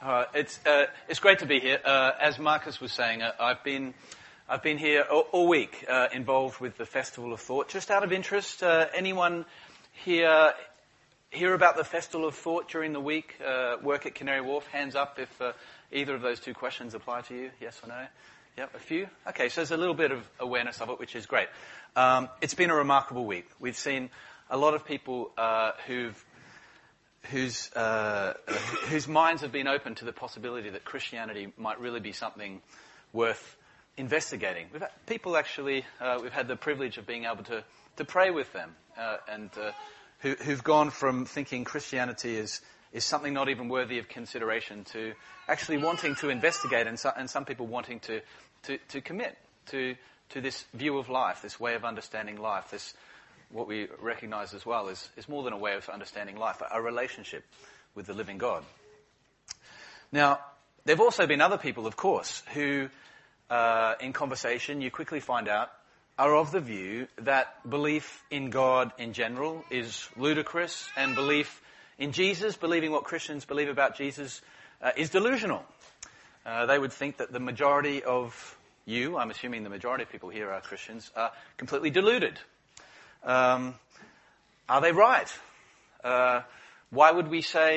It's great to be here. As Marcus was saying, I've been here all week, involved with the Festival of Thought. Just out of interest, anyone here hear about the Festival of Thought during the week? Work at Canary Wharf? Hands up if either of those two questions apply to you. Yes or no? Yep, a few. Okay, so there's a little bit of awareness of it, which is great. It's been a remarkable week. We've seen a lot of people whose minds have been open to the possibility that Christianity might really be something worth investigating. We've had people actually, we've had the privilege of being able to pray with them, and who've gone from thinking Christianity is something not even worthy of consideration to actually wanting to investigate, and some people wanting to commit to this view of life, this way of understanding life, this what we recognize as well is more than a way of understanding life, a relationship with the living God. Now, there have also been other people, of course, who, in conversation, you quickly find out, are of the view that belief in God in general is ludicrous, and belief in Jesus, believing what Christians believe about Jesus, is delusional. They would think that the majority of you, I'm assuming the majority of people here are Christians, are completely deluded. Are they right? Why would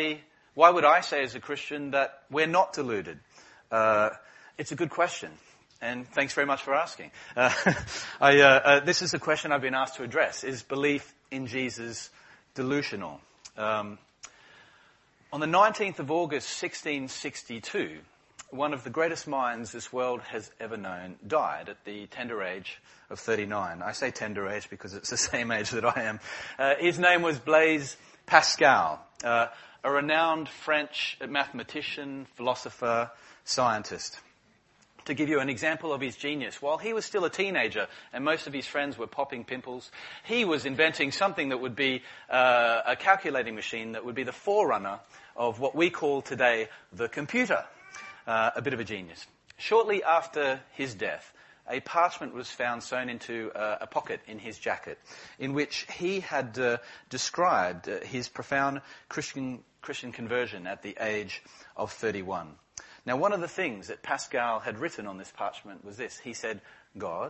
I say as a Christian that we're not deluded? It's a good question, and thanks very much for asking. This is a question I've been asked to address. Is belief in Jesus delusional? On the 19th of August, 1662, one of the greatest minds this world has ever known died at the tender age of 39. I say tender age because it's the same age that I am. His name was Blaise Pascal, a renowned French mathematician, philosopher, scientist. To give you an example of his genius, while he was still a teenager and most of his friends were popping pimples, he was inventing something that would be a calculating machine that would be the forerunner of what we call today the computer. A bit of a genius. Shortly after his death, a parchment was found sewn into a pocket in his jacket, in which he had described his profound Christian conversion at the age of 31. Now, one of the things that Pascal had written on this parchment was this. He said, God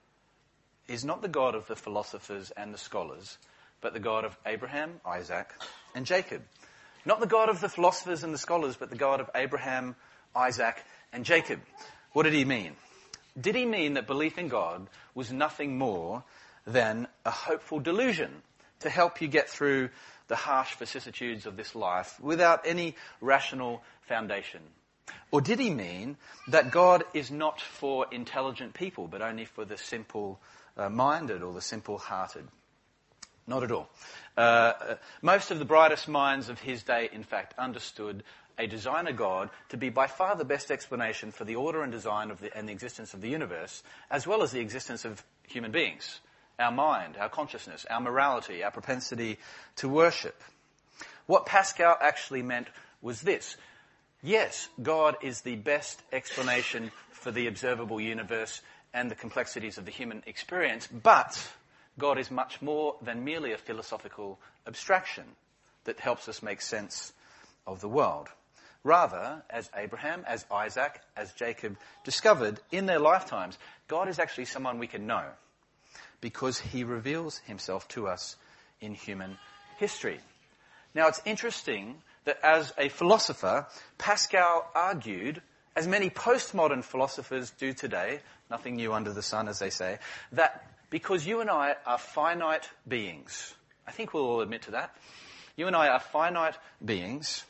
is not the God of the philosophers and the scholars, but the God of Abraham, Isaac, and Jacob. Not the God of the philosophers and the scholars, but the God of Abraham, Isaac, and Jacob. What did he mean? Did he mean that belief in God was nothing more than a hopeful delusion to help you get through the harsh vicissitudes of this life without any rational foundation? Or did he mean that God is not for intelligent people, but only for the simple-minded or the simple-hearted? Not at all. Most of the brightest minds of his day, in fact, understood a designer God to be by far the best explanation for the order and design and the existence of the universe, as well as the existence of human beings, our mind, our consciousness, our morality, our propensity to worship. What Pascal actually meant was this. Yes, God is the best explanation for the observable universe and the complexities of the human experience, but God is much more than merely a philosophical abstraction that helps us make sense of the world. Rather, as Abraham, as Isaac, as Jacob discovered in their lifetimes, God is actually someone we can know because he reveals himself to us in human history. Now, it's interesting that as a philosopher, Pascal argued, as many postmodern philosophers do today, nothing new under the sun, as they say, that because you and I are finite beings, I think we'll all admit to that, you and I are finite beings,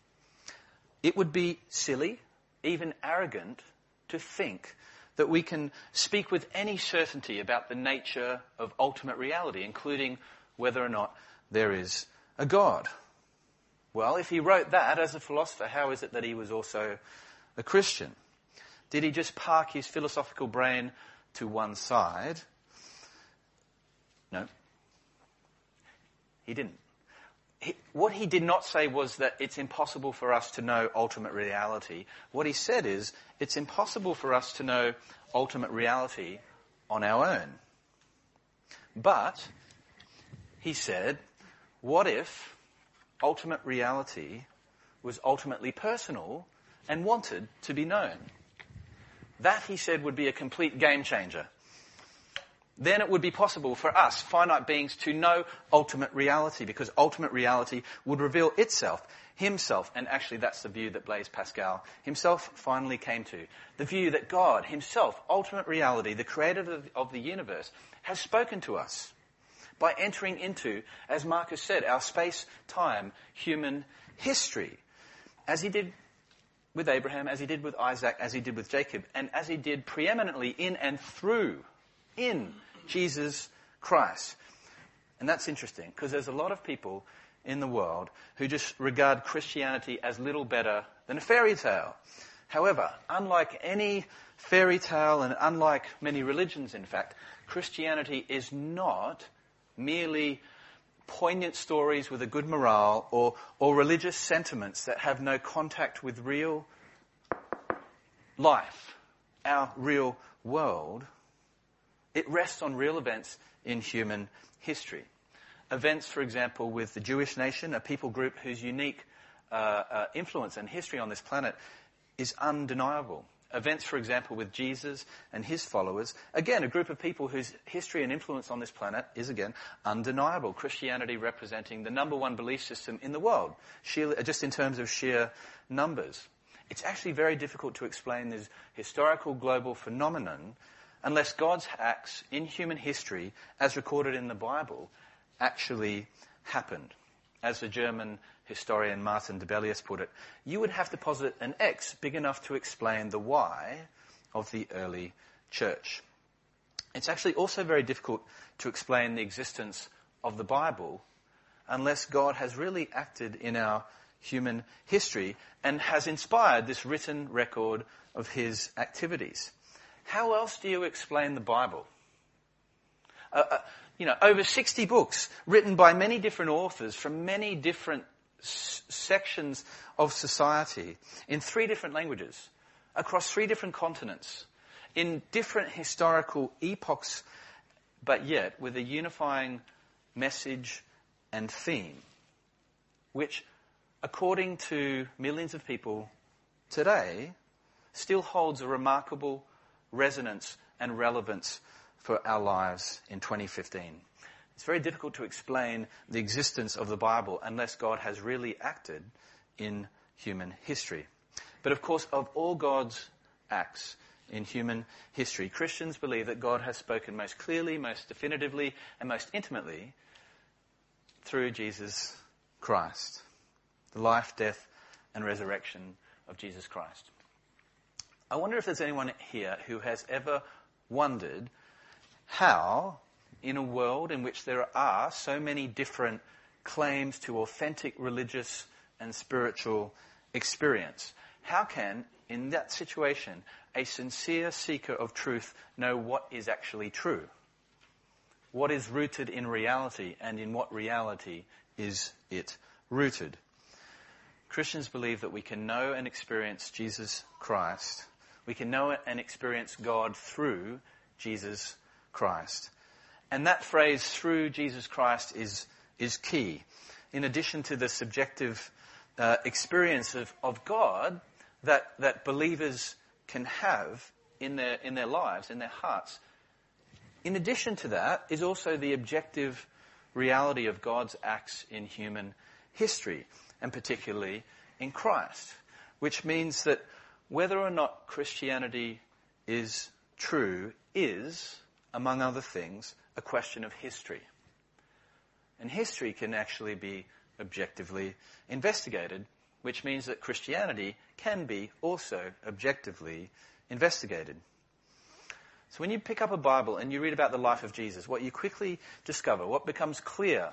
it would be silly, even arrogant, to think that we can speak with any certainty about the nature of ultimate reality, including whether or not there is a God. Well, if he wrote that as a philosopher, how is it that he was also a Christian? Did he just park his philosophical brain to one side? No. He didn't. What he did not say was that it's impossible for us to know ultimate reality. What he said is, it's impossible for us to know ultimate reality on our own. But, he said, what if ultimate reality was ultimately personal and wanted to be known. That, he said, would be a complete game changer. Then it would be possible for us, finite beings, to know ultimate reality, because ultimate reality would reveal itself, himself, and actually that's the view that Blaise Pascal himself finally came to. The view that God himself, ultimate reality, the creator of the universe, has spoken to us by entering into, as Marcus said, our space-time human history, as he did with Abraham, as he did with Isaac, as he did with Jacob, and as he did preeminently in and through, in Jesus Christ. And that's interesting, because there's a lot of people in the world who just regard Christianity as little better than a fairy tale. However, unlike any fairy tale and unlike many religions, in fact, Christianity is not merely poignant stories with a good morale or religious sentiments that have no contact with real life, our real world. It rests on real events in human history. Events, for example, with the Jewish nation, a people group whose unique influence and history on this planet is undeniable. Events, for example, with Jesus and his followers, again, a group of people whose history and influence on this planet is, again, undeniable. Christianity representing the number one belief system in the world, just in terms of sheer numbers. It's actually very difficult to explain this historical global phenomenon unless God's acts in human history, as recorded in the Bible, actually happened. As the German historian Martin Debelius put it, you would have to posit an X big enough to explain the Y of the early church. It's actually also very difficult to explain the existence of the Bible unless God has really acted in our human history and has inspired this written record of his activities. How else do you explain the Bible? Over 60 books written by many different authors from many different sections of society in 3 different languages, across 3 different continents, in different historical epochs, but yet with a unifying message and theme, which, according to millions of people today, still holds a remarkable resonance and relevance for our lives in 2015. It's very difficult to explain the existence of the Bible unless God has really acted in human history. But of course, of all God's acts in human history, Christians believe that God has spoken most clearly, most definitively, and most intimately through Jesus Christ, the life, death, and resurrection of Jesus Christ. I wonder if there's anyone here who has ever wondered how, in a world in which there are so many different claims to authentic religious and spiritual experience, how can, in that situation, a sincere seeker of truth know what is actually true? What is rooted in reality, and in what reality is it rooted? Christians believe that we can know and experience Jesus Christ. We can know and experience God through Jesus Christ. And that phrase, through Jesus Christ, is key. In addition to the subjective experience of God that believers can have in their lives, in their hearts, in addition to that is also the objective reality of God's acts in human history, and particularly in Christ, which means that whether or not Christianity is true is, among other things, a question of history. And history can actually be objectively investigated, which means that Christianity can be also objectively investigated. So when you pick up a Bible and you read about the life of Jesus, what you quickly discover, what becomes clear,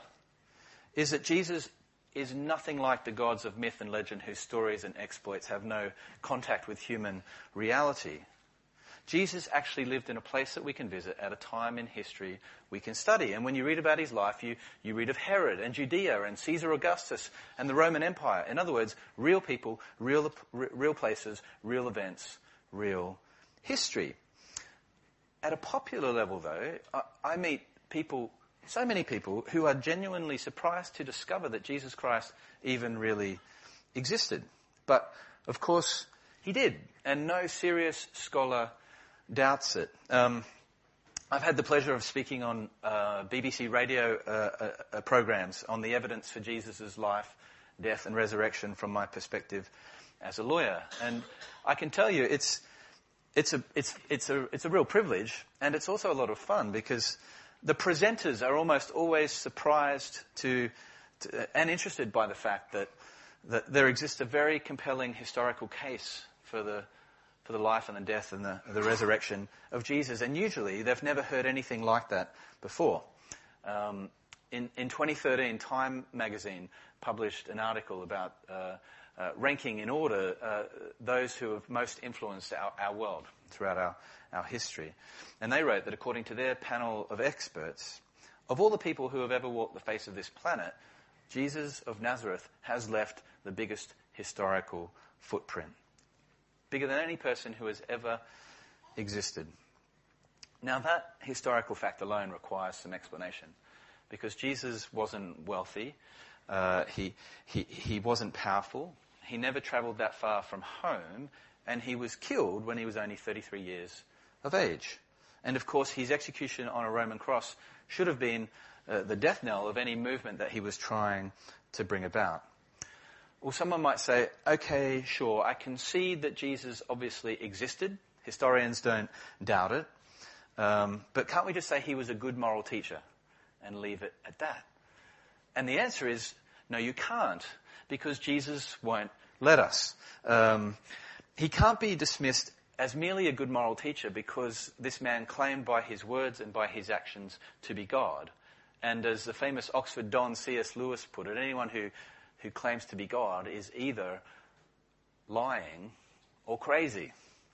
is that Jesus is nothing like the gods of myth and legend whose stories and exploits have no contact with human reality. Jesus actually lived in a place that we can visit at a time in history we can study. And when you read about his life, you read of Herod and Judea and Caesar Augustus and the Roman Empire. In other words, real people, real places, real events, real history. At a popular level, though, I meet people, so many people, who are genuinely surprised to discover that Jesus Christ even really existed. But, of course, he did, and no serious scholar doubts it. I've had the pleasure of speaking on BBC radio programs on the evidence for Jesus' life, death and resurrection from my perspective as a lawyer. And I can tell you it's a real privilege, and it's also a lot of fun because the presenters are almost always surprised and interested by the fact that there exists a very compelling historical case for the life and the death and the resurrection of Jesus. And usually they've never heard anything like that before. In 2013, Time magazine published an article about ranking in order those who have most influenced our world throughout our history. And they wrote that according to their panel of experts, of all the people who have ever walked the face of this planet, Jesus of Nazareth has left the biggest historical footprint. Bigger than any person who has ever existed. Now that historical fact alone requires some explanation, because Jesus wasn't wealthy, he wasn't powerful, he never travelled that far from home, and he was killed when he was only 33 years of age. And of course his execution on a Roman cross should have been the death knell of any movement that he was trying to bring about. Well, someone might say, okay, sure, I concede that Jesus obviously existed. Historians don't doubt it. But can't we just say he was a good moral teacher and leave it at that? And the answer is, no, you can't, because Jesus won't let us. He can't be dismissed as merely a good moral teacher because this man claimed by his words and by his actions to be God. And as the famous Oxford Don C.S. Lewis put it, anyone who claims to be God is either lying or crazy.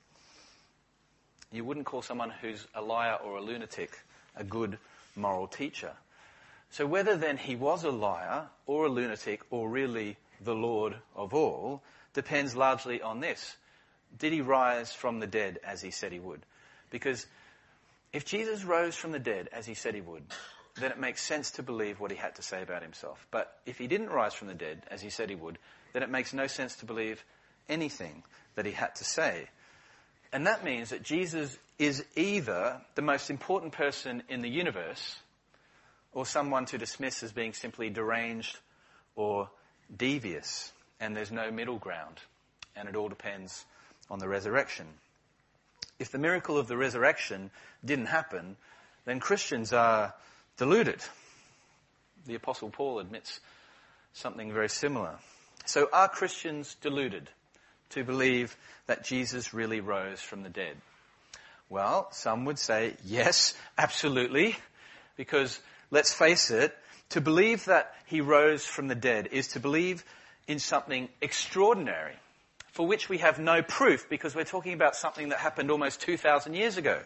You wouldn't call someone who's a liar or a lunatic a good moral teacher. So whether then he was a liar or a lunatic or really the Lord of all depends largely on this. Did he rise from the dead as he said he would? Because if Jesus rose from the dead as he said he would, then it makes sense to believe what he had to say about himself. But if he didn't rise from the dead, as he said he would, then it makes no sense to believe anything that he had to say. And that means that Jesus is either the most important person in the universe or someone to dismiss as being simply deranged or devious. And there's no middle ground. And it all depends on the resurrection. If the miracle of the resurrection didn't happen, then Christians are deluded. The Apostle Paul admits something very similar. So are Christians deluded to believe that Jesus really rose from the dead? Well, some would say yes, absolutely, because let's face it, to believe that he rose from the dead is to believe in something extraordinary, for which we have no proof because we're talking about something that happened almost 2,000 years ago.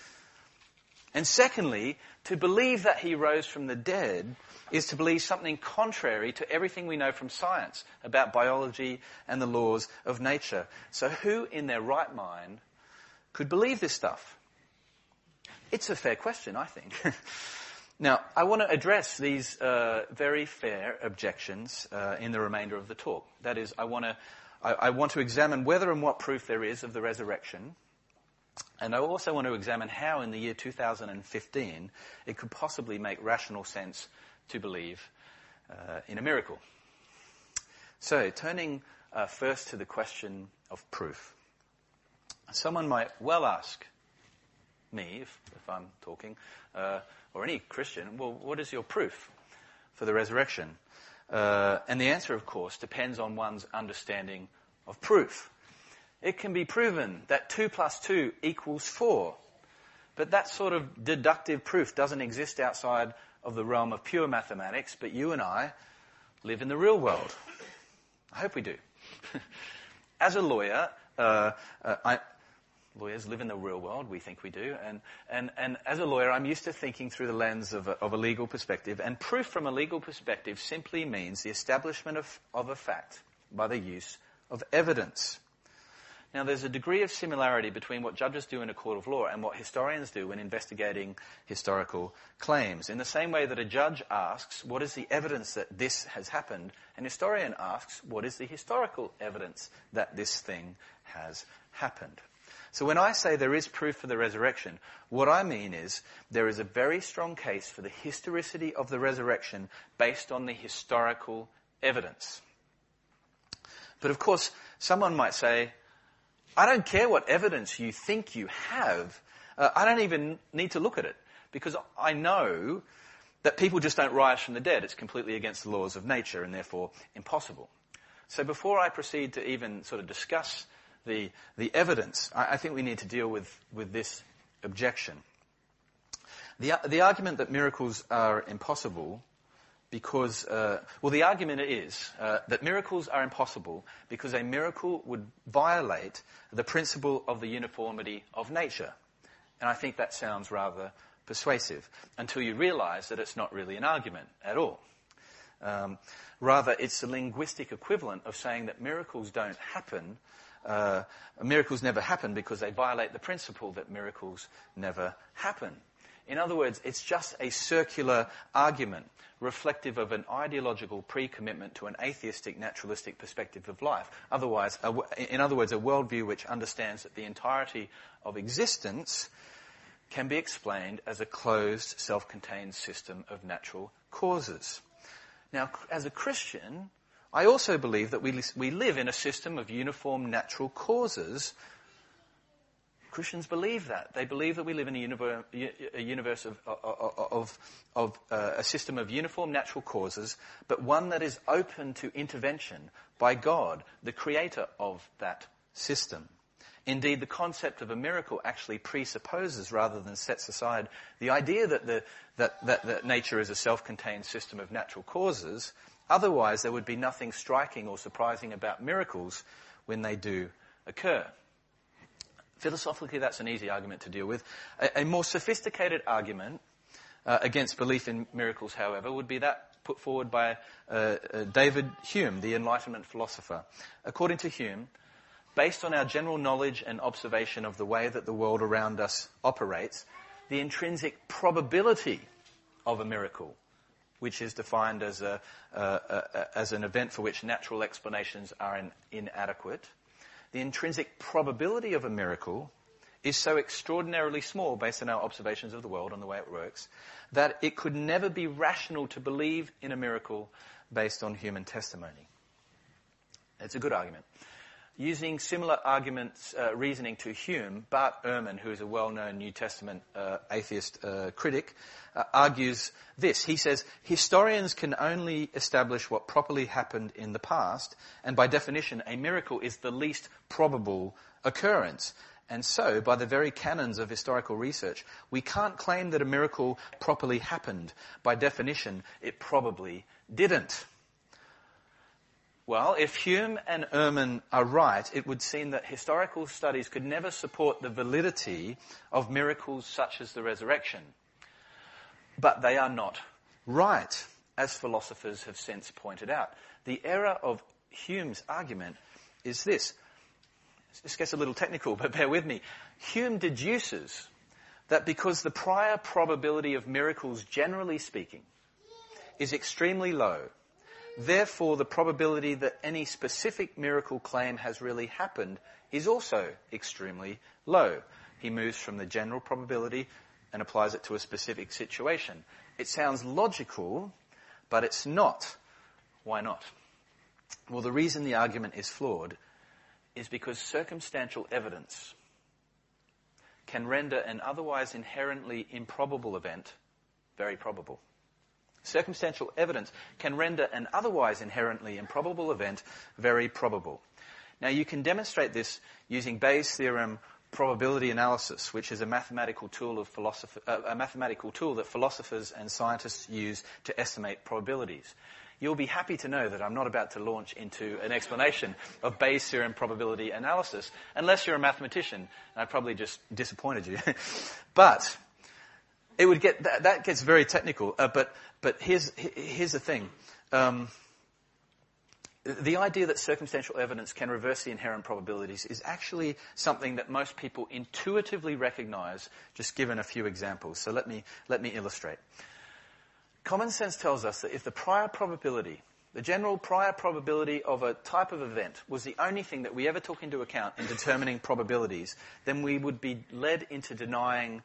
And secondly, to believe that he rose from the dead is to believe something contrary to everything we know from science about biology and the laws of nature. So who in their right mind could believe this stuff? It's a fair question, I think. Now, I want to address these very fair objections in the remainder of the talk. That is, I want to examine whether and what proof there is of the resurrection. And I also want to examine how in the year 2015 it could possibly make rational sense to believe in a miracle. So, turning first to the question of proof. Someone might well ask me, if I'm talking, or any Christian, well, what is your proof for the resurrection? And the answer, of course, depends on one's understanding of proof. It can be proven that 2 + 2 = 4. But that sort of deductive proof doesn't exist outside of the realm of pure mathematics, but you and I live in the real world. I hope we do. As a lawyer, lawyers live in the real world, we think we do, and as a lawyer I'm used to thinking through the lens of a legal perspective, and proof from a legal perspective simply means the establishment of a fact by the use of evidence. Now, there's a degree of similarity between what judges do in a court of law and what historians do when investigating historical claims. In the same way that a judge asks, what is the evidence that this has happened? An historian asks, what is the historical evidence that this thing has happened? So when I say there is proof for the resurrection, what I mean is there is a very strong case for the historicity of the resurrection based on the historical evidence. But of course, someone might say, I don't care what evidence you think you have. I don't even need to look at it because I know that people just don't rise from the dead. It's completely against the laws of nature and therefore impossible. So before I proceed to even sort of discuss the evidence, I think we need to deal with this objection. The argument that miracles are impossible because, the argument is that miracles are impossible because a miracle would violate the principle of the uniformity of nature. And I think that sounds rather persuasive until you realize that it's not really an argument at all. Rather, it's the linguistic equivalent of saying that miracles don't happen. Miracles never happen because they violate the principle that miracles never happen. In other words, it's just a circular argument reflective of an ideological pre-commitment to an atheistic, naturalistic perspective of life. In other words, a worldview which understands that the entirety of existence can be explained as a closed, self-contained system of natural causes. Now, as a Christian, I also believe that we live in a system of uniform natural causes. Christians believe that. They believe that we live in a universe of a system of uniform natural causes, but one that is open to intervention by God, the creator of that system. Indeed, the concept of a miracle actually presupposes rather than sets aside the idea that nature is a self-contained system of natural causes. Otherwise, there would be nothing striking or surprising about miracles when they do occur. Philosophically, that's an easy argument to deal with. A more sophisticated argument against belief in miracles, however, would be that put forward by David Hume, the Enlightenment philosopher. According to Hume, based on our general knowledge and observation of the way that the world around us operates, the intrinsic probability of a miracle, which is defined as an event for which natural explanations are inadequate, the intrinsic probability of a miracle is so extraordinarily small based on our observations of the world and the way it works that it could never be rational to believe in a miracle based on human testimony. It's a good argument. Using similar reasoning to Hume, Bart Ehrman, who is a well-known New Testament atheist critic, argues this. He says, historians can only establish what properly happened in the past, and by definition, a miracle is the least probable occurrence. And so, by the very canons of historical research, we can't claim that a miracle properly happened. By definition, it probably didn't. Well, if Hume and Ehrman are right, it would seem that historical studies could never support the validity of miracles such as the resurrection. But they are not right, as philosophers have since pointed out. The error of Hume's argument is this. This gets a little technical, but bear with me. Hume deduces that because the prior probability of miracles, generally speaking, is extremely low, therefore, the probability that any specific miracle claim has really happened is also extremely low. He moves from the general probability and applies it to a specific situation. It sounds logical, but it's not. Why not? Well, the reason the argument is flawed is because circumstantial evidence can render an otherwise inherently improbable event very probable. Circumstantial evidence can render an otherwise inherently improbable event very probable. Now, you can demonstrate this using Bayes' theorem probability analysis, which is a mathematical tool that philosophers and scientists use to estimate probabilities. You'll be happy to know that I'm not about to launch into an explanation of Bayes' theorem probability analysis, unless you're a mathematician, and I probably just disappointed you. But it would that gets very technical. But here's the thing. the idea that circumstantial evidence can reverse the inherent probabilities is actually something that most people intuitively recognize, just given a few examples. So let me illustrate. Common sense tells us that if the prior probability, the general prior probability of a type of event, was the only thing that we ever took into account in determining probabilities, then we would be led into denying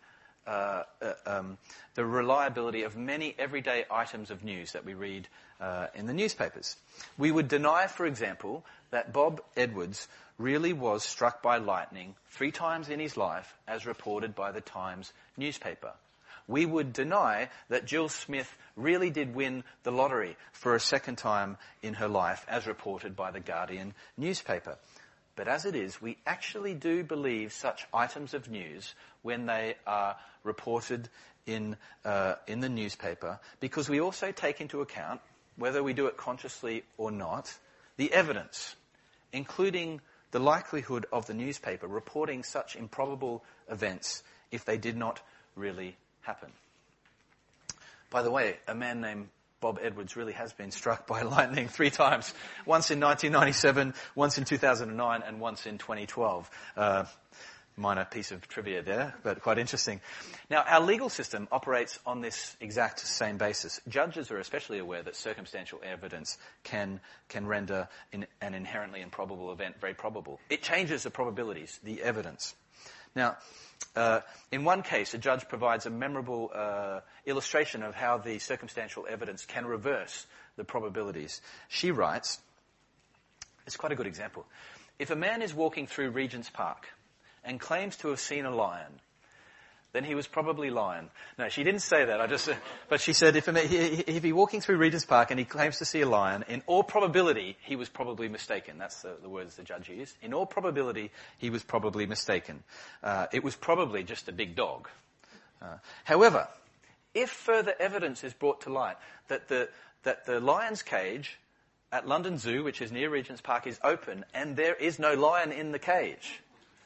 the reliability of many everyday items of news that we read in the newspapers. We would deny, for example, that Bob Edwards really was struck by lightning 3 times in his life, as reported by the Times newspaper. We would deny that Jill Smith really did win the lottery for a second time in her life, as reported by the Guardian newspaper. But as it is, we actually do believe such items of news when they are reported in the newspaper, because we also take into account, whether we do it consciously or not, the evidence, including the likelihood of the newspaper reporting such improbable events if they did not really happen. By the way, a man named Bob Edwards really has been struck by lightning 3 times. Once in 1997, once in 2009, and once in 2012. Minor piece of trivia there, but quite interesting. Now, our legal system operates on this exact same basis. Judges are especially aware that circumstantial evidence can render an inherently improbable event very probable. It changes the probabilities, the evidence. Now, in one case, a judge provides a memorable illustration of how the circumstantial evidence can reverse the probabilities. She writes, it's quite a good example. If a man is walking through Regent's Park and claims to have seen a lion, then he was probably lying. No, she didn't say that. But she said if he's walking through Regent's Park and he claims to see a lion, in all probability, he was probably mistaken. That's the words the judge used. In all probability, he was probably mistaken. It was probably just a big dog. However, if further evidence is brought to light that the lion's cage at London Zoo, which is near Regent's Park, is open and there is no lion in the cage,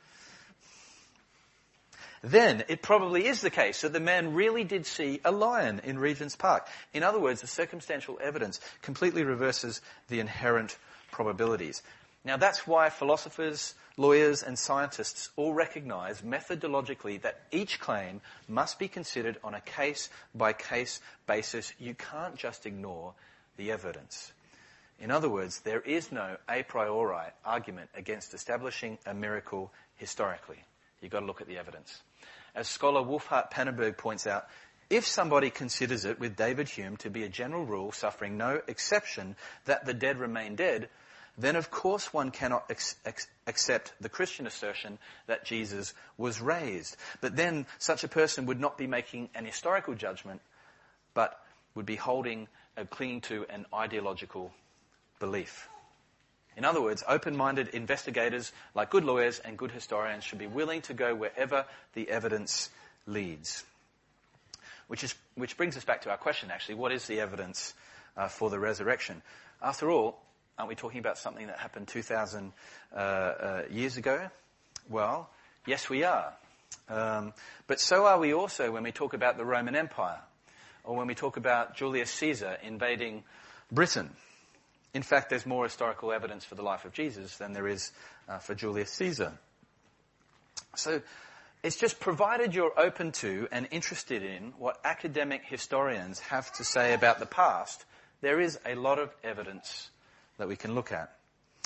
then it probably is the case that the man really did see a lion in Regent's Park. In other words, the circumstantial evidence completely reverses the inherent probabilities. Now, that's why philosophers, lawyers, and scientists all recognize methodologically that each claim must be considered on a case-by-case basis. You can't just ignore the evidence. In other words, there is no a priori argument against establishing a miracle historically. You've got to look at the evidence. As scholar Wolfhart Pannenberg points out, if somebody considers it, with David Hume, to be a general rule suffering no exception that the dead remain dead, then of course one cannot accept the Christian assertion that Jesus was raised. But then such a person would not be making an historical judgment, but would be clinging to an ideological belief. In other words, open-minded investigators, like good lawyers and good historians, should be willing to go wherever the evidence leads. Which brings us back to our question, actually. What is the evidence for the resurrection? After all, aren't we talking about something that happened 2,000 years ago? Well, yes, we are. But so are we also when we talk about the Roman Empire, or when we talk about Julius Caesar invading Britain. In fact, there's more historical evidence for the life of Jesus than there is for Julius Caesar. So it's just provided you're open to and interested in what academic historians have to say about the past, there is a lot of evidence that we can look at.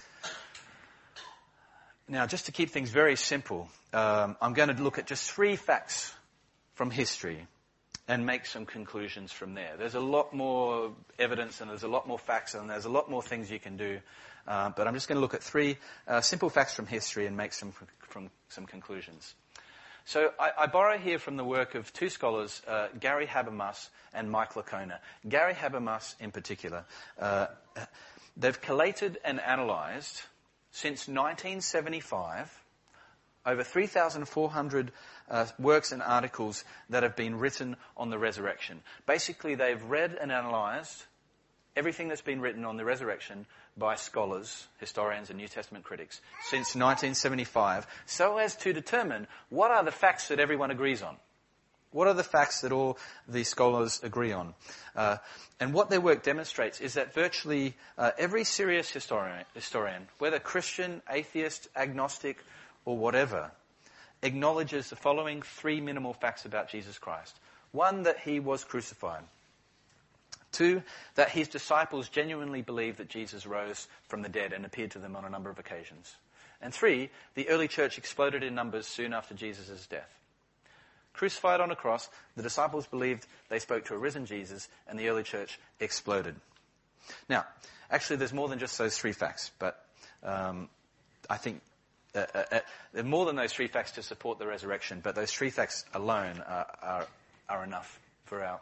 Now, just to keep things very simple, I'm going to look at just 3 facts from history and make some conclusions from there. There's a lot more evidence and there's a lot more facts and there's a lot more things you can do. But I'm just going to look at 3 simple facts from history and make some conclusions. So I borrow here from the work of 2 scholars, Gary Habermas and Mike Licona. Gary Habermas in particular. They've collated and analysed, since 1975, over 3,400 works and articles that have been written on the resurrection. Basically, they've read and analysed everything that's been written on the resurrection by scholars, historians and New Testament critics since 1975, so as to determine what are the facts that everyone agrees on. What are the facts that all these scholars agree on? And what their work demonstrates is that virtually every serious historian, whether Christian, atheist, agnostic, or whatever, acknowledges the following three minimal facts about Jesus Christ. One, that he was crucified. Two, that his disciples genuinely believed that Jesus rose from the dead and appeared to them on a number of occasions. And three, the early church exploded in numbers soon after Jesus' death. Crucified on a cross, the disciples believed they spoke to a risen Jesus, and the early church exploded. Now, actually there's more than just those three facts, but I think there are more than those three facts to support the resurrection, but those three facts alone are enough for our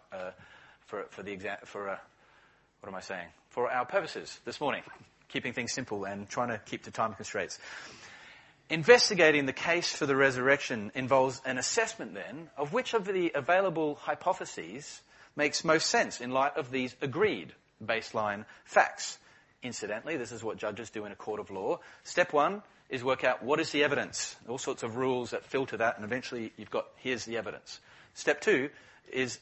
for our purposes this morning, keeping things simple and trying to keep to time constraints. Investigating the case for the resurrection involves an assessment then of which of the available hypotheses makes most sense in light of these agreed baseline facts. Incidentally, this is what judges do in a court of law. Step one is work out what is the evidence. All sorts of rules that filter that, and eventually you've got, here's the evidence. Step two is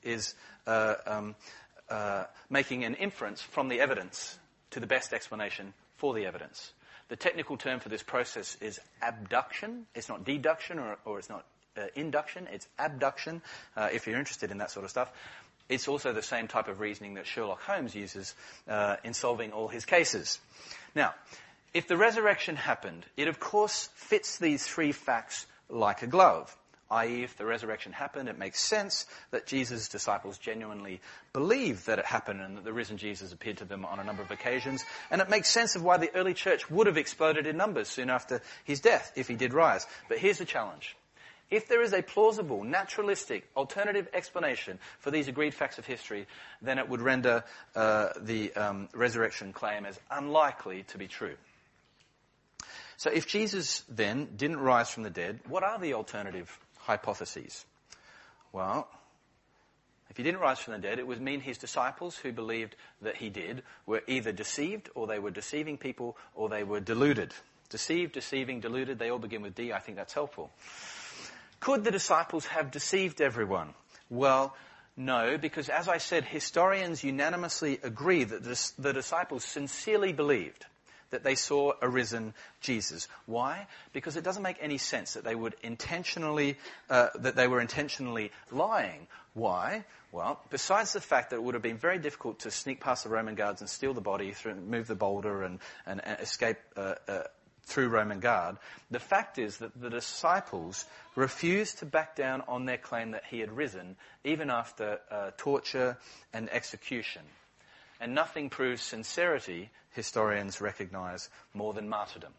making an inference from the evidence to the best explanation for the evidence. The technical term for this process is abduction. It's not deduction or it's not induction. It's abduction, if you're interested in that sort of stuff. It's also the same type of reasoning that Sherlock Holmes uses in solving all his cases. Now, if the resurrection happened, it of course fits these three facts like a glove. I.e., if the resurrection happened, it makes sense that Jesus' disciples genuinely believed that it happened and that the risen Jesus appeared to them on a number of occasions. And it makes sense of why the early church would have exploded in numbers soon after his death, if he did rise. But here's the challenge. If there is a plausible, naturalistic, alternative explanation for these agreed facts of history, then it would render the resurrection claim as unlikely to be true. So if Jesus then didn't rise from the dead, what are the alternative hypotheses? Well, if he didn't rise from the dead, it would mean his disciples who believed that he did were either deceived, or they were deceiving people, or they were deluded. Deceived, deceiving, deluded, they all begin with D. I think that's helpful. Could the disciples have deceived everyone? Well, no, because as I said, historians unanimously agree that the disciples sincerely believed that they saw a risen Jesus. Why? Because it doesn't make any sense that they would intentionally, that they were intentionally lying. Why? Well, besides the fact that it would have been very difficult to sneak past the Roman guards and steal the body, move the boulder and escape through Roman guard, the fact is that the disciples refused to back down on their claim that he had risen, even after torture and execution. And nothing proves sincerity, historians recognize, more than martyrdom.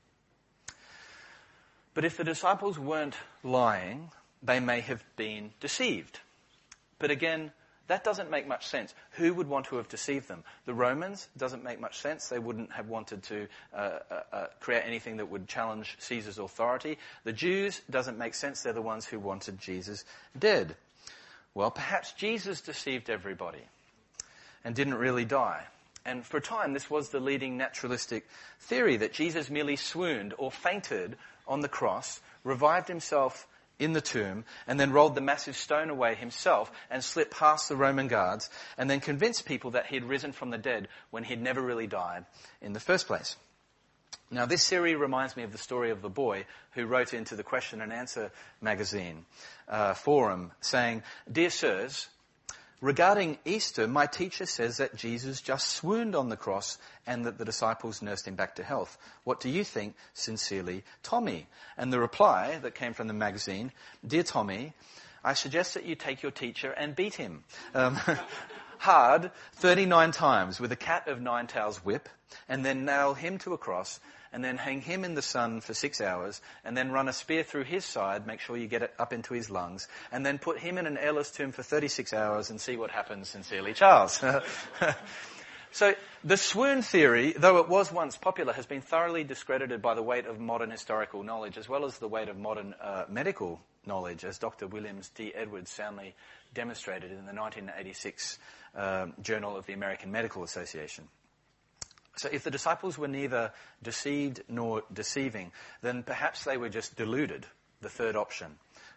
But if the disciples weren't lying, they may have been deceived. But again, that doesn't make much sense. Who would want to have deceived them? The Romans doesn't make much sense. They wouldn't have wanted to create anything that would challenge Caesar's authority. The Jews doesn't make sense. They're the ones who wanted Jesus dead. Well, perhaps Jesus deceived everybody and didn't really die. And for a time, this was the leading naturalistic theory, that Jesus merely swooned or fainted on the cross, revived himself in the tomb, and then rolled the massive stone away himself and slipped past the Roman guards, and then convinced people that he'd risen from the dead when he'd never really died in the first place. Now, this theory reminds me of the story of the boy who wrote into the Question and Answer magazine forum saying, "Dear sirs, regarding Easter, my teacher says that Jesus just swooned on the cross and that the disciples nursed him back to health. What do you think? Sincerely, Tommy." And the reply that came from the magazine, "Dear Tommy, I suggest that you take your teacher and beat him hard 39 times with a cat of nine tails whip, and then nail him to a cross, and then hang him in the sun for 6 hours, and then run a spear through his side, make sure you get it up into his lungs, and then put him in an airless tomb for 36 hours and see what happens. Sincerely, Charles." So the swoon theory, though it was once popular, has been thoroughly discredited by the weight of modern historical knowledge, as well as the weight of modern medical knowledge, as Dr. Williams D. Edwards soundly demonstrated in the 1986 Journal of the American Medical Association. So if the disciples were neither deceived nor deceiving, then perhaps they were just deluded, the third option.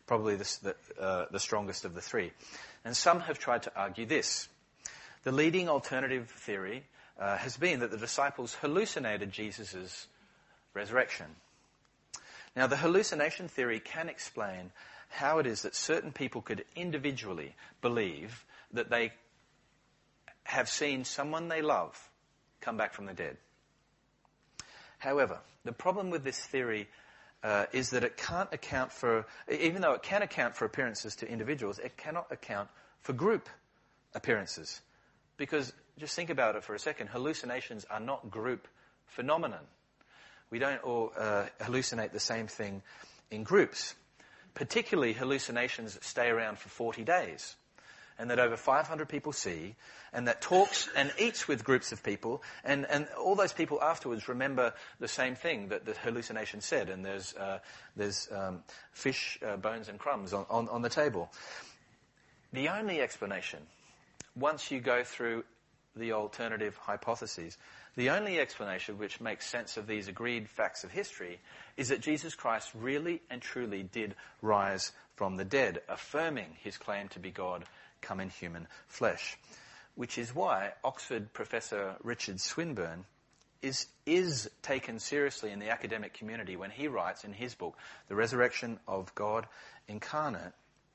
probably the strongest of the three. And some have tried to argue this. The leading alternative theory has been that the disciples hallucinated Jesus' resurrection. Now, the hallucination theory can explain how it is that certain people could individually believe that they have seen someone they love come back from the dead. However, the problem with this theory is that it can't account for, even though it can account for appearances to individuals, it cannot account for group appearances. Because, just think about it for a second, hallucinations are not group phenomenon. We don't all hallucinate the same thing in groups. Particularly, hallucinations that stay around for 40 days. And that over 500 people see, and that talks and eats with groups of people, and all those people afterwards remember the same thing that the hallucination said, and there's fish, bones and crumbs on the table. The only explanation, once you go through the alternative hypotheses, the only explanation which makes sense of these agreed facts of history is that Jesus Christ really and truly did rise from the dead, affirming his claim to be God come in human flesh. Which is why Oxford professor Richard Swinburne is taken seriously in the academic community when he writes in his book, The Resurrection of God Incarnate,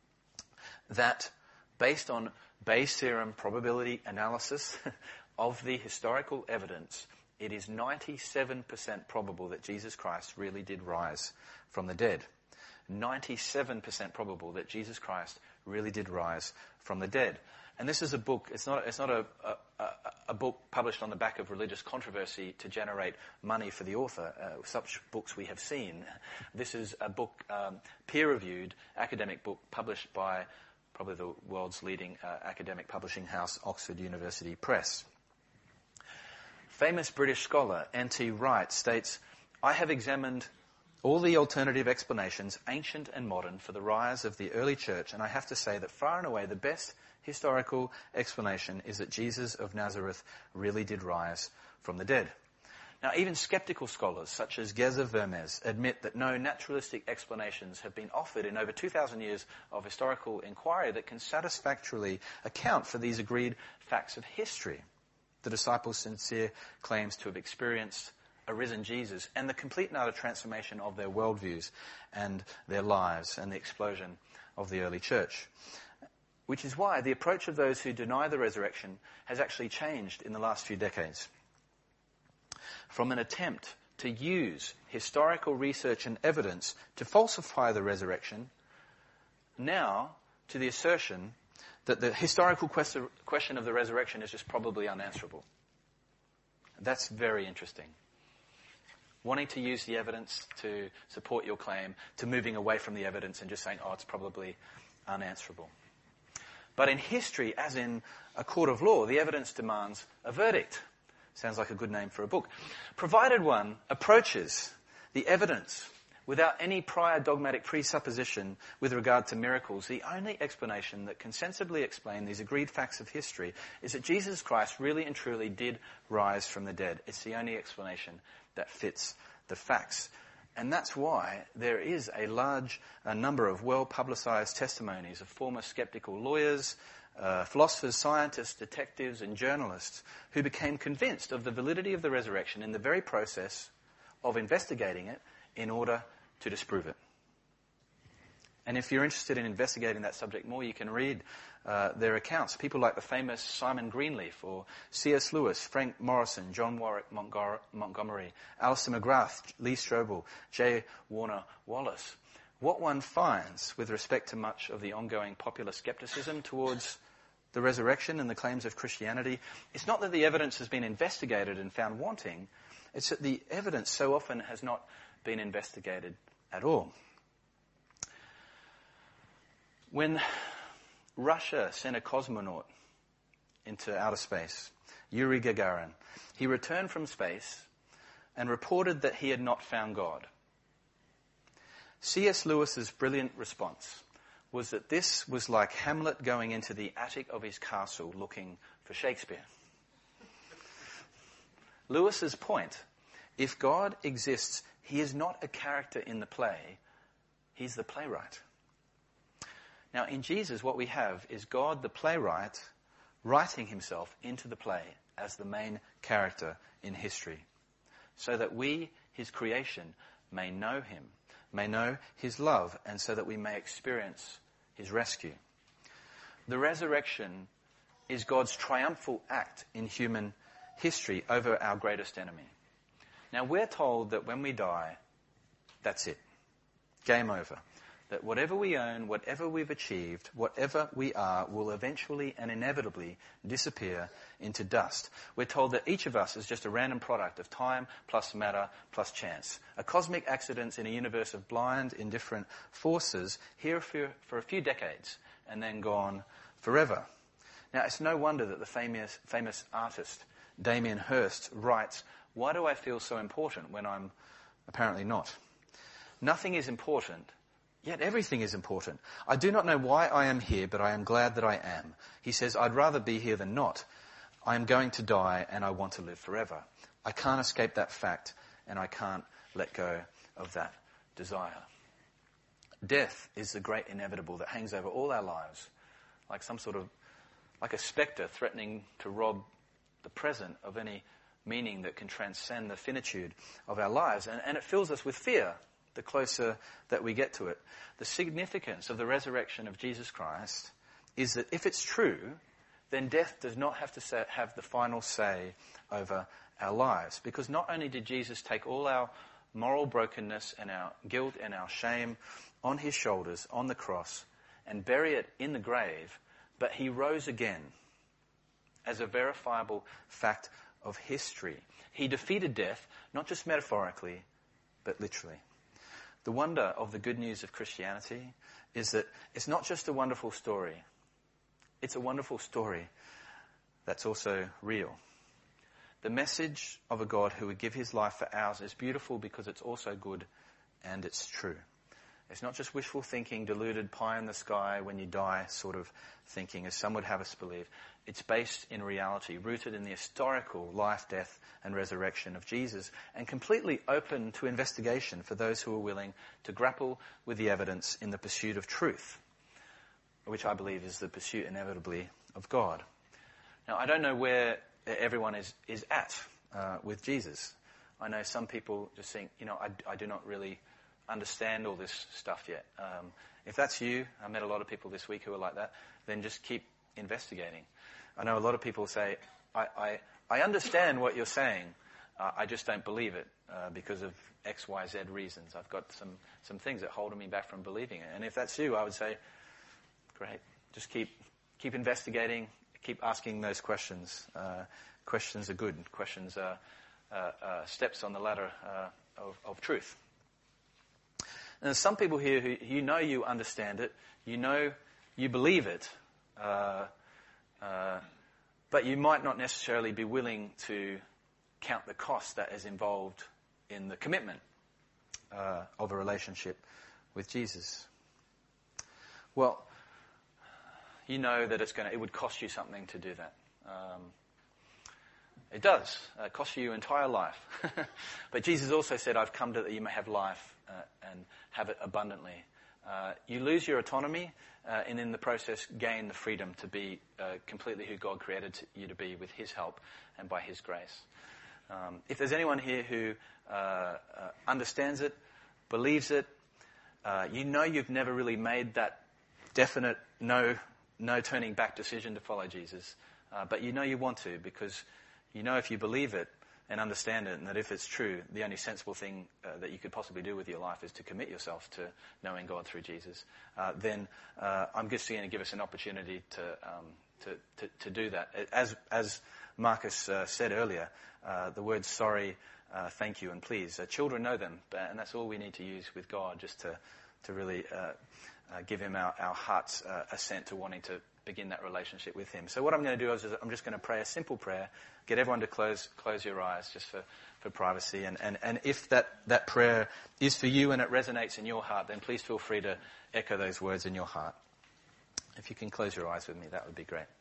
that based on Bayes' theorem probability analysis of the historical evidence, it is 97% probable that Jesus Christ really did rise from the dead. 97% probable that Jesus Christ really did rise from the dead. And this is a book, it's not a book published on the back of religious controversy to generate money for the author. Such books we have seen. This is a book, peer-reviewed academic book published by probably the world's leading academic publishing house, Oxford University Press. Famous British scholar N.T. Wright states, "I have examined all the alternative explanations, ancient and modern, for the rise of the early church, and I have to say that far and away the best historical explanation is that Jesus of Nazareth really did rise from the dead." Now, even skeptical scholars, such as Geza Vermes, admit that no naturalistic explanations have been offered in over 2,000 years of historical inquiry that can satisfactorily account for these agreed facts of history. The disciples' sincere claims to have experienced a risen Jesus and the complete and utter transformation of their worldviews and their lives and the explosion of the early church. Which is why the approach of those who deny the resurrection has actually changed in the last few decades. From an attempt to use historical research and evidence to falsify the resurrection, now to the assertion that the historical question of the resurrection is just probably unanswerable. That's very interesting. Wanting to use the evidence to support your claim, to moving away from the evidence and just saying, oh, it's probably unanswerable. But in history, as in a court of law, the evidence demands a verdict. Sounds like a good name for a book. Provided one approaches the evidence without any prior dogmatic presupposition with regard to miracles, the only explanation that can sensibly explain these agreed facts of history is that Jesus Christ really and truly did rise from the dead. It's the only explanation that fits the facts. And that's why there is a large number of well-publicized testimonies of former skeptical lawyers, philosophers, scientists, detectives, and journalists who became convinced of the validity of the resurrection in the very process of investigating it in order to disprove it. And if you're interested in investigating that subject more, you can read their accounts. People like the famous Simon Greenleaf or C.S. Lewis, Frank Morrison, John Warwick Montgomery, Alistair McGrath, Lee Strobel, J. Warner Wallace. What one finds with respect to much of the ongoing popular skepticism towards the resurrection and the claims of Christianity, it's not that the evidence has been investigated and found wanting, it's that the evidence so often has not been investigated at all. When Russia sent a cosmonaut into outer space, Yuri Gagarin, he returned from space and reported that he had not found God. C.S. Lewis's brilliant response was that this was like Hamlet going into the attic of his castle looking for Shakespeare. Lewis's point, if God exists, he is not a character in the play, he's the playwright. Now, in Jesus, what we have is God, the playwright, writing himself into the play as the main character in history, so that we, his creation, may know him, may know his love, and so that we may experience his rescue. The resurrection is God's triumphal act in human history over our greatest enemy. Now, we're told that when we die, that's it. Game over. That whatever we own, whatever we've achieved, whatever we are, will eventually and inevitably disappear into dust. We're told that each of us is just a random product of time plus matter plus chance. A cosmic accident in a universe of blind, indifferent forces here for a few decades and then gone forever. Now, it's no wonder that the famous artist Damien Hirst writes, "Why do I feel so important when I'm apparently not? Nothing is important, yet everything is important. I do not know why I am here, but I am glad that I am." He says, "I'd rather be here than not. I am going to die and I want to live forever. I can't escape that fact and I can't let go of that desire." Death is the great inevitable that hangs over all our lives, like a spectre threatening to rob the present of any meaning that can transcend the finitude of our lives. And it fills us with fear the closer that we get to it. The significance of the resurrection of Jesus Christ is that if it's true, then death does not have to have the final say over our lives. Because not only did Jesus take all our moral brokenness and our guilt and our shame on his shoulders on the cross and bury it in the grave, but he rose again as a verifiable fact of history. He defeated death, not just metaphorically, but literally. The wonder of the good news of Christianity is that it's not just a wonderful story. It's a wonderful story that's also real. The message of a God who would give his life for ours is beautiful because it's also good and it's true. It's not just wishful thinking, deluded pie in the sky when you die sort of thinking, as some would have us believe. It's based in reality, rooted in the historical life, death, and resurrection of Jesus, and completely open to investigation for those who are willing to grapple with the evidence in the pursuit of truth, which I believe is the pursuit inevitably of God. Now, I don't know where everyone is at with Jesus. I know some people just think, I do not really understand all this stuff yet. If that's you, I met a lot of people this week who are like that, then just keep investigating. I know a lot of people say, I understand what you're saying, I just don't believe it because of X, Y, Z reasons. I've got some things that hold me back from believing it. And if that's you, I would say, great, just keep investigating, keep asking those questions. Questions are good. Questions are steps on the ladder of truth. And there's some people here who you understand it, you believe it, but you might not necessarily be willing to count the cost that is involved in the commitment of a relationship with Jesus. Well, you know that it would cost you something to do that. It does. It costs you your entire life. But Jesus also said, "I've come that you may have life and have it abundantly." You lose your autonomy and in the process gain the freedom to be completely who God created you to be with his help and by his grace. If there's anyone here who understands it, believes it, you've never really made that definite no turning back decision to follow Jesus, but you want to because if you believe it and understand it, and that if it's true, the only sensible thing that you could possibly do with your life is to commit yourself to knowing God through Jesus, then I'm just going to give us an opportunity to do that. As Marcus said earlier, the words sorry, thank you, and please, children know them, and that's all we need to use with God, just to really give him our heart's assent to wanting to begin that relationship with him. So what I'm going to do is I'm just going to pray a simple prayer, get everyone to close your eyes just for privacy. And if that prayer is for you and it resonates in your heart, then please feel free to echo those words in your heart. If you can close your eyes with me, that would be great.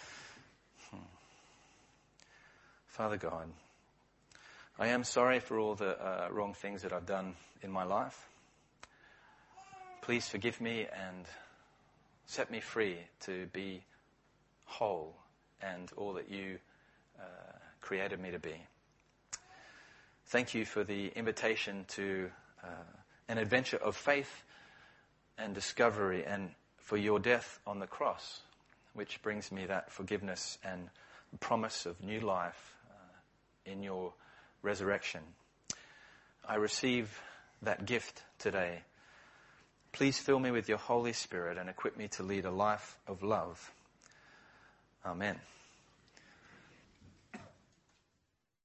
Father God, I am sorry for all the wrong things that I've done in my life. Please forgive me and set me free to be whole and all that you created me to be. Thank you for the invitation to an adventure of faith and discovery, and for your death on the cross, which brings me that forgiveness and promise of new life in your resurrection. I receive that gift today. Please fill me with your Holy Spirit and equip me to lead a life of love. Amen.